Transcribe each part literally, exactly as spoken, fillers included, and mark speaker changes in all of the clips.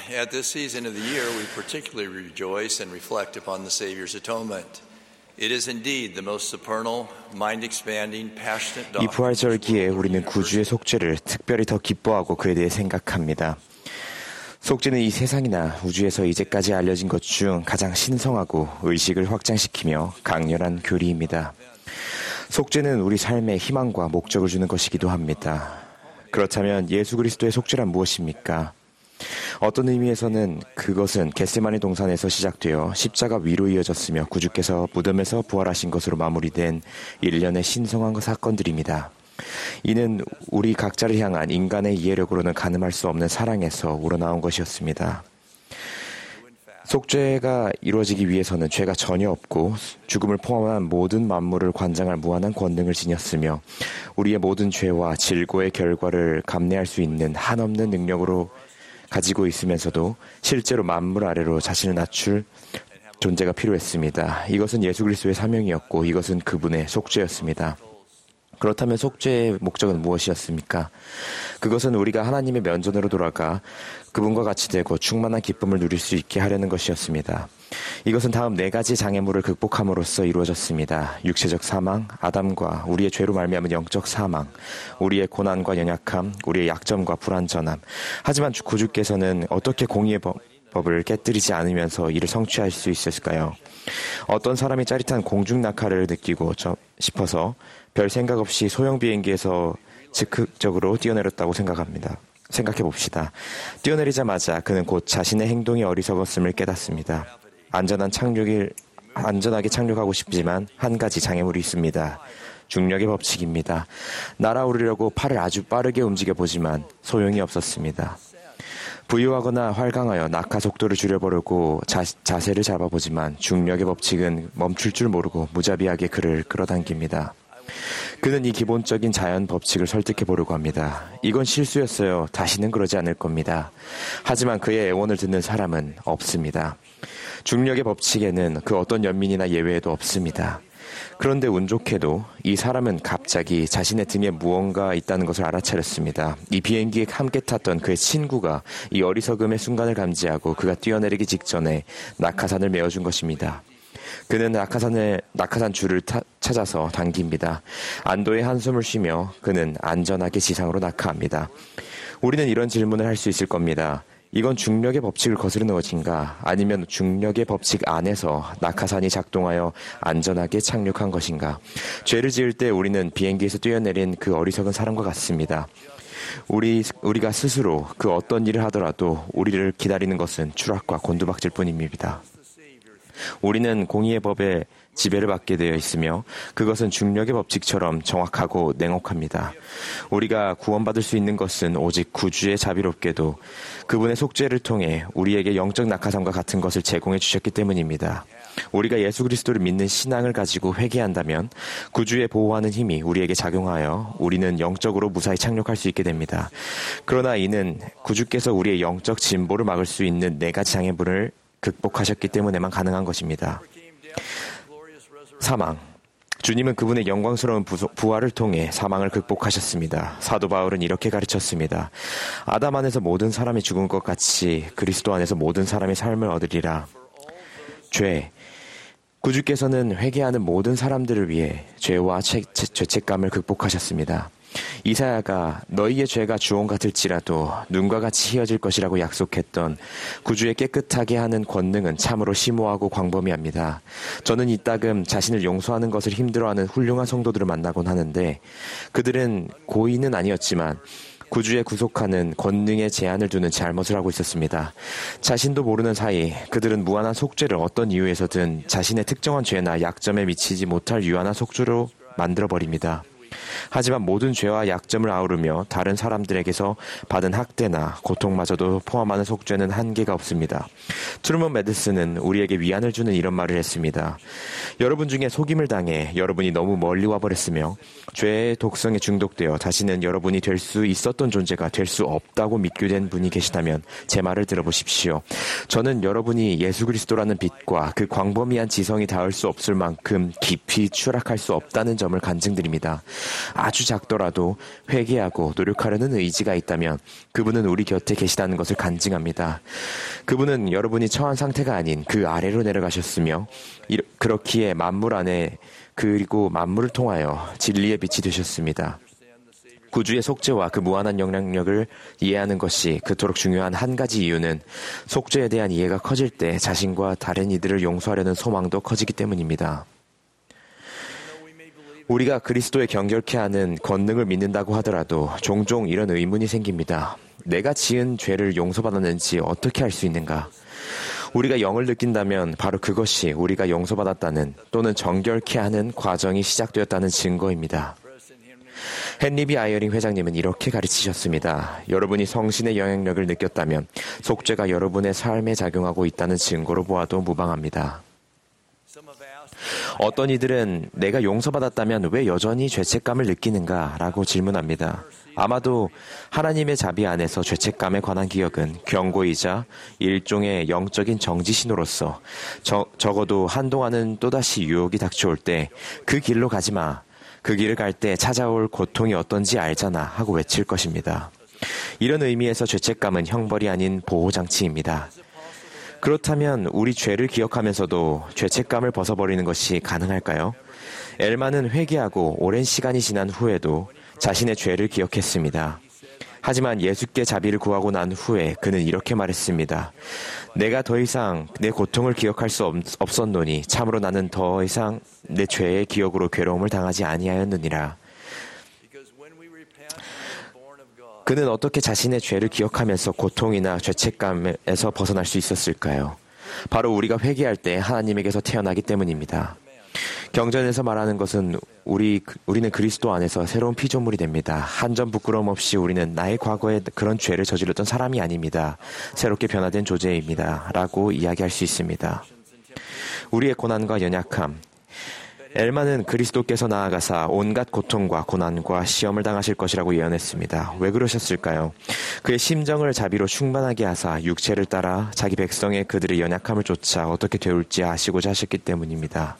Speaker 1: At this season of the year, we particularly rejoice and reflect upon the Savior's atonement. It is indeed the most supernal, mind-expanding, passionate
Speaker 2: 이
Speaker 1: doctrine.
Speaker 2: 부활절기에 우리는 구주의 속죄를 특별히 더 기뻐하고 그에 대해 생각합니다. 속죄는 이 세상이나 우주에서 이제까지 알려진 것 중 가장 신성하고 의식을 확장시키며 강렬한 교리입니다. 속죄는 우리 삶에 희망과 목적을 주는 것이기도 합니다. 그렇다면 예수 그리스도의 속죄란 무엇입니까? 어떤 의미에서는 그것은 겟세마네 동산에서 시작되어 십자가 위로 이어졌으며 구주께서 무덤에서 부활하신 것으로 마무리된 일련의 신성한 사건들입니다. 이는 우리 각자를 향한 인간의 이해력으로는 가늠할 수 없는 사랑에서 우러나온 것이었습니다. 속죄가 이루어지기 위해서는 죄가 전혀 없고 죽음을 포함한 모든 만물을 관장할 무한한 권능을 지녔으며 우리의 모든 죄와 질고의 결과를 감내할 수 있는 한없는 능력으로 가지고 있으면서도 실제로 만물 아래로 자신을 낮출 존재가 필요했습니다. 이것은 예수 그리스도의 사명이었고 이것은 그분의 속죄였습니다. 그렇다면 속죄의 목적은 무엇이었습니까? 그것은 우리가 하나님의 면전으로 돌아가 그분과 같이 되고 충만한 기쁨을 누릴 수 있게 하려는 것이었습니다. 이것은 다음 네 가지 장애물을 극복함으로써 이루어졌습니다. 육체적 사망, 아담과 우리의 죄로 말미암은 영적 사망, 우리의 고난과 연약함, 우리의 약점과 불완전함. 하지만 구주께서는 어떻게 공의의 법, 법을 깨뜨리지 않으면서 이를 성취할 수 있었을까요? 어떤 사람이 짜릿한 공중 낙하를 느끼고 싶어서 별 생각 없이 소형 비행기에서 즉흥적으로 뛰어내렸다고 생각합니다. 생각해 봅시다. 뛰어내리자마자 그는 곧 자신의 행동이 어리석었음을 깨닫습니다. 안전한 착륙을 안전하게 착륙하고 싶지만 한 가지 장애물이 있습니다. 중력의 법칙입니다. 날아오르려고 팔을 아주 빠르게 움직여 보지만 소용이 없었습니다. 부유하거나 활강하여 낙하 속도를 줄여보려고 자, 자세를 잡아보지만 중력의 법칙은 멈출 줄 모르고 무자비하게 그를 끌어당깁니다. 그는 이 기본적인 자연 법칙을 설득해 보려고 합니다. 이건 실수였어요. 다시는 그러지 않을 겁니다. 하지만 그의 애원을 듣는 사람은 없습니다. 중력의 법칙에는 그 어떤 연민이나 예외도 없습니다. 그런데 운 좋게도 이 사람은 갑자기 자신의 등에 무언가 있다는 것을 알아차렸습니다. 이 비행기에 함께 탔던 그의 친구가 이 어리석음의 순간을 감지하고 그가 뛰어내리기 직전에 낙하산을 메어준 것입니다. 그는 낙하산을, 낙하산 줄을 타, 찾아서 당깁니다. 안도의 한숨을 쉬며 그는 안전하게 지상으로 낙하합니다. 우리는 이런 질문을 할 수 있을 겁니다. 이건 중력의 법칙을 거스르는 것인가? 아니면 중력의 법칙 안에서 낙하산이 작동하여 안전하게 착륙한 것인가? 죄를 지을 때 우리는 비행기에서 뛰어내린 그 어리석은 사람과 같습니다. 우리, 우리가 스스로 그 어떤 일을 하더라도 우리를 기다리는 것은 추락과 곤두박질 뿐입니다. 우리는 공의의 법에 지배를 받게 되어 있으며 그것은 중력의 법칙처럼 정확하고 냉혹합니다. 우리가 구원받을 수 있는 것은 오직 구주의 자비롭게도 그분의 속죄를 통해 우리에게 영적 낙하산과 같은 것을 제공해 주셨기 때문입니다. 우리가 예수 그리스도를 믿는 신앙을 가지고 회개한다면 구주의 보호하는 힘이 우리에게 작용하여 우리는 영적으로 무사히 착륙할 수 있게 됩니다. 그러나 이는 구주께서 우리의 영적 진보를 막을 수 있는 네 가지 장애물을 극복하셨기 때문에만 가능한 것입니다. 사망. 주님은 그분의 영광스러운 부활을 통해 사망을 극복하셨습니다. 사도 바울은 이렇게 가르쳤습니다. 아담 안에서 모든 사람이 죽은 것 같이 그리스도 안에서 모든 사람의 삶을 얻으리라. 죄. 구주께서는 회개하는 모든 사람들을 위해 죄와 죄, 죄책감을 극복하셨습니다. 이사야가 너희의 죄가 주홍 같을지라도 눈과 같이 희어질 것이라고 약속했던 구주의 깨끗하게 하는 권능은 참으로 심오하고 광범위합니다. 저는 이따금 자신을 용서하는 것을 힘들어하는 훌륭한 성도들을 만나곤 하는데 그들은 고의는 아니었지만 구주의 구속하는 권능에 제한을 두는 잘못을 하고 있었습니다. 자신도 모르는 사이 그들은 무한한 속죄를 어떤 이유에서든 자신의 특정한 죄나 약점에 미치지 못할 유한한 속죄로 만들어버립니다. 하지만 모든 죄와 약점을 아우르며 다른 사람들에게서 받은 학대나 고통마저도 포함하는 속죄는 한계가 없습니다. 트루먼 매디슨은 우리에게 위안을 주는 이런 말을 했습니다. 여러분 중에 속임을 당해 여러분이 너무 멀리 와버렸으며 죄의 독성에 중독되어 자신은 여러분이 될 수 있었던 존재가 될 수 없다고 믿게 된 분이 계시다면 제 말을 들어보십시오. 저는 여러분이 예수 그리스도라는 빛과 그 광범위한 지성이 닿을 수 없을 만큼 깊이 추락할 수 없다는 점을 간증드립니다. 아주 작더라도 회개하고 노력하려는 의지가 있다면 그분은 우리 곁에 계시다는 것을 간증합니다. 그분은 여러분이 처한 상태가 아닌 그 아래로 내려가셨으며 그렇기에 만물 안에 그리고 만물을 통하여 진리의 빛이 되셨습니다. 구주의 속죄와 그 무한한 영향력을 이해하는 것이 그토록 중요한 한 가지 이유는 속죄에 대한 이해가 커질 때 자신과 다른 이들을 용서하려는 소망도 커지기 때문입니다. 우리가 그리스도의 경결케 하는 권능을 믿는다고 하더라도 종종 이런 의문이 생깁니다. 내가 지은 죄를 용서받았는지 어떻게 알 수 있는가? 우리가 영을 느낀다면 바로 그것이 우리가 용서받았다는 또는 정결케 하는 과정이 시작되었다는 증거입니다. 헨리 비 아이어링 회장님은 이렇게 가르치셨습니다. 여러분이 성신의 영향력을 느꼈다면 속죄가 여러분의 삶에 작용하고 있다는 증거로 보아도 무방합니다. 어떤 이들은 내가 용서받았다면 왜 여전히 죄책감을 느끼는가? 라고 질문합니다. 아마도 하나님의 자비 안에서 죄책감에 관한 기억은 경고이자 일종의 영적인 정지 신호로서 저, 적어도 한동안은 또다시 유혹이 닥쳐올 때 그 길로 가지 마. 그 길을 갈 때 찾아올 고통이 어떤지 알잖아 하고 외칠 것입니다. 이런 의미에서 죄책감은 형벌이 아닌 보호장치입니다. 그렇다면 우리 죄를 기억하면서도 죄책감을 벗어버리는 것이 가능할까요? 엘마는 회개하고 오랜 시간이 지난 후에도 자신의 죄를 기억했습니다. 하지만 예수께 자비를 구하고 난 후에 그는 이렇게 말했습니다. 내가 더 이상 내 고통을 기억할 수 없, 없었노니 참으로 나는 더 이상 내 죄의 기억으로 괴로움을 당하지 아니하였느니라. 그는 어떻게 자신의 죄를 기억하면서 고통이나 죄책감에서 벗어날 수 있었을까요? 바로 우리가 회개할 때 하나님에게서 태어나기 때문입니다. 경전에서 말하는 것은 우리, 우리는 그리스도 안에서 새로운 피조물이 됩니다. 한 점 부끄러움 없이 우리는 나의 과거에 그런 죄를 저질렀던 사람이 아닙니다. 새롭게 변화된 존재입니다. 라고 이야기할 수 있습니다. 우리의 고난과 연약함. 엘마는 그리스도께서 나아가사 온갖 고통과 고난과 시험을 당하실 것이라고 예언했습니다. 왜 그러셨을까요? 그의 심정을 자비로 충만하게 하사 육체를 따라 자기 백성의 그들의 연약함을 쫓아 어떻게 되올지 아시고자 하셨기 때문입니다.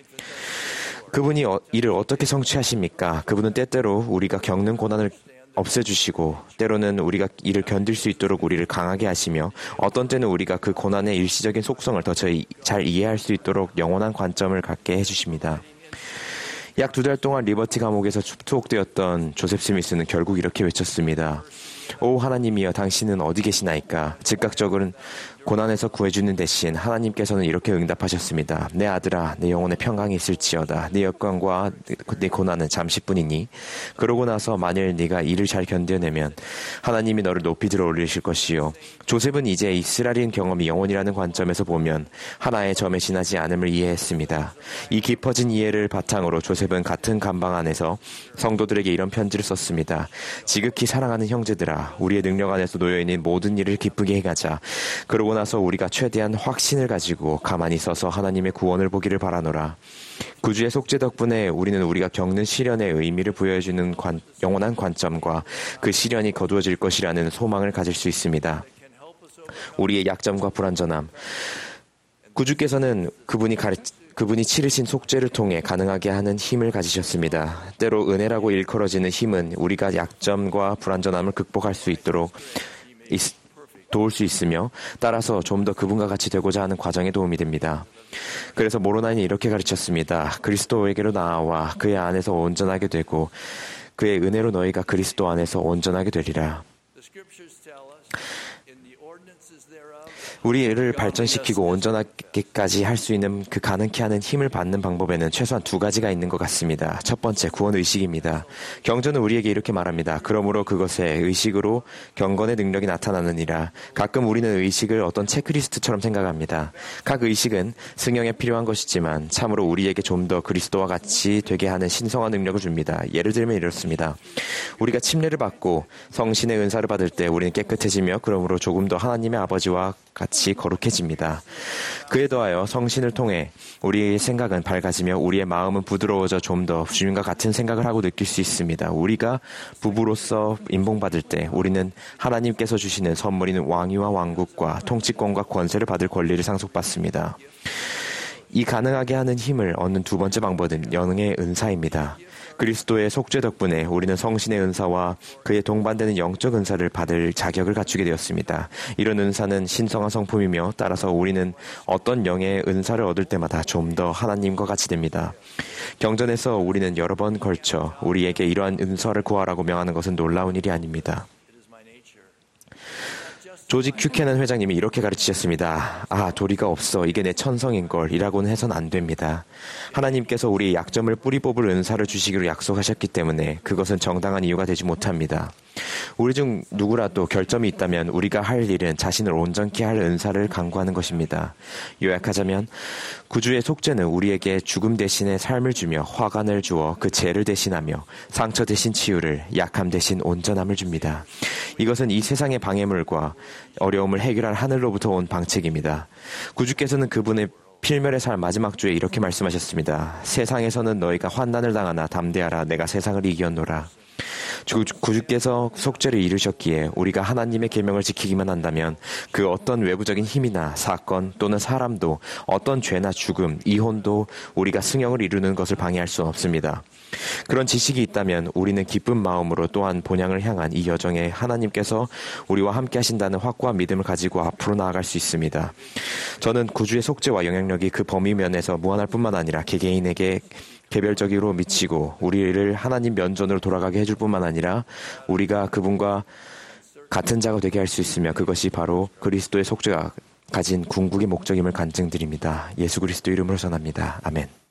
Speaker 2: 그분이 어, 이를 어떻게 성취하십니까? 그분은 때때로 우리가 겪는 고난을 없애주시고 때로는 우리가 이를 견딜 수 있도록 우리를 강하게 하시며 어떤 때는 우리가 그 고난의 일시적인 속성을 더 잘 이해할 수 있도록 영원한 관점을 갖게 해주십니다. 약 두 달 동안 리버티 감옥에서 투옥되었던 조셉 스미스는 결국 이렇게 외쳤습니다. 오 하나님이여 당신은 어디 계시나이까? 즉각적으로는 고난에서 구해주는 대신 하나님께서는 이렇게 응답하셨습니다. 내 아들아 내 영혼의 평강이 있을지어다. 내 역광과 내 고난은 잠시뿐이니 그러고 나서 만일 네가 이를 잘 견뎌내면 하나님이 너를 높이 들어 올리실 것이요. 조셉은 이제 이스라엘인 경험이 영혼이라는 관점에서 보면 하나의 점에 지나지 않음을 이해했습니다. 이 깊어진 이해를 바탕으로 조셉은 같은 감방 안에서 성도들에게 이런 편지를 썼습니다. 지극히 사랑하는 형제들아 우리의 능력 안에서 놓여있는 모든 일을 기쁘게 해가자. 그러고 나서 우리가 최대한 확신을 가지고 가만히 서서 하나님의 구원을 보기를 바라노라. 구주의 속죄 덕분에 우리는 우리가 겪는 시련의 의미를 부여해주는 관, 영원한 관점과 그 시련이 거두어질 것이라는 소망을 가질 수 있습니다. 우리의 약점과 불완전함. 구주께서는 그분이 가르, 그분이 치르신 속죄를 통해 가능하게 하는 힘을 가지셨습니다. 때로 은혜라고 일컬어지는 힘은 우리가 약점과 불완전함을 극복할 수 있도록 있, 도울 수 있으며 따라서 좀 더 그분과 같이 되고자 하는 과정에 도움이 됩니다. 그래서 모로나인이 이렇게 가르쳤습니다. 그리스도에게로 나아와 그의 안에서 온전하게 되고 그의 은혜로 너희가 그리스도 안에서 온전하게 되리라. 우리를 발전시키고 온전하게까지 할 수 있는 그 가능케 하는 힘을 받는 방법에는 최소한 두 가지가 있는 것 같습니다. 첫 번째, 구원의식입니다. 경전은 우리에게 이렇게 말합니다. 그러므로 그것에 의식으로 경건의 능력이 나타나느니라. 가끔 우리는 의식을 어떤 체크리스트처럼 생각합니다. 각 의식은 승용에 필요한 것이지만 참으로 우리에게 좀 더 그리스도와 같이 되게 하는 신성한 능력을 줍니다. 예를 들면 이렇습니다. 우리가 침례를 받고 성신의 은사를 받을 때 우리는 깨끗해지며 그러므로 조금 더 하나님의 아버지와 같이 거룩해집니다. 그에 더하여 성신을 통해 우리의 생각은 밝아지며 우리의 마음은 부드러워져 좀 더 주님과 같은 생각을 하고 느낄 수 있습니다. 우리가 부부로서 인봉받을 때 우리는 하나님께서 주시는 선물인 왕위와 왕국과 통치권과 권세를 받을 권리를 상속받습니다. 이 가능하게 하는 힘을 얻는 두 번째 방법은 영의 은사입니다. 그리스도의 속죄 덕분에 우리는 성신의 은사와 그에 동반되는 영적 은사를 받을 자격을 갖추게 되었습니다. 이런 은사는 신성한 성품이며 따라서 우리는 어떤 영의 은사를 얻을 때마다 좀 더 하나님과 같이 됩니다. 경전에서 우리는 여러 번 걸쳐 우리에게 이러한 은사를 구하라고 명하는 것은 놀라운 일이 아닙니다. 조지 큐캐넌 회장님이 이렇게 가르치셨습니다. 아, 도리가 없어. 이게 내 천성인걸. 이라고는 해서는 안 됩니다. 하나님께서 우리의 약점을 뿌리 뽑을 은사를 주시기로 약속하셨기 때문에 그것은 정당한 이유가 되지 못합니다. 우리 중 누구라도 결점이 있다면 우리가 할 일은 자신을 온전케 할 은사를 강구하는 것입니다. 요약하자면 구주의 속죄는 우리에게 죽음 대신에 삶을 주며 화관을 주어 그 죄를 대신하며 상처 대신 치유를, 약함 대신 온전함을 줍니다. 이것은 이 세상의 방해물과 어려움을 해결할 하늘로부터 온 방책입니다. 구주께서는 그분의 필멸의 살 마지막 주에 이렇게 말씀하셨습니다. 세상에서는 너희가 환난을 당하나 담대하라. 내가 세상을 이겼노라. 구주께서 속죄를 이루셨기에 우리가 하나님의 계명을 지키기만 한다면 그 어떤 외부적인 힘이나 사건 또는 사람도 어떤 죄나 죽음, 이혼도 우리가 승형을 이루는 것을 방해할 수 없습니다. 그런 지식이 있다면 우리는 기쁜 마음으로 또한 본향을 향한 이 여정에 하나님께서 우리와 함께 하신다는 확고한 믿음을 가지고 앞으로 나아갈 수 있습니다. 저는 구주의 속죄와 영향력이 그 범위 면에서 무한할 뿐만 아니라 개개인에게 개별적으로 미치고 우리를 하나님 면전으로 돌아가게 해줄 뿐만 아니라 우리가 그분과 같은 자가 되게 할 수 있으며 그것이 바로 그리스도의 속죄가 가진 궁극의 목적임을 간증드립니다. 예수 그리스도 이름으로 전합니다. 아멘.